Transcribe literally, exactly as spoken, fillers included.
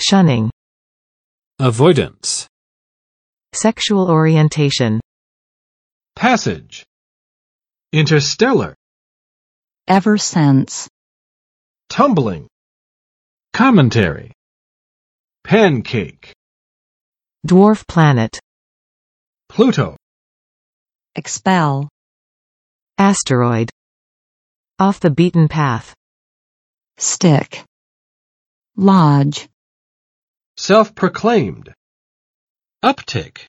shunning, avoidance, sexual orientation, passage, interstellar, ever since, tumbling, commentary, pancake, dwarf planet, Pluto, expel, asteroid, off the beaten path, stick, lodge, self-proclaimed, uptick.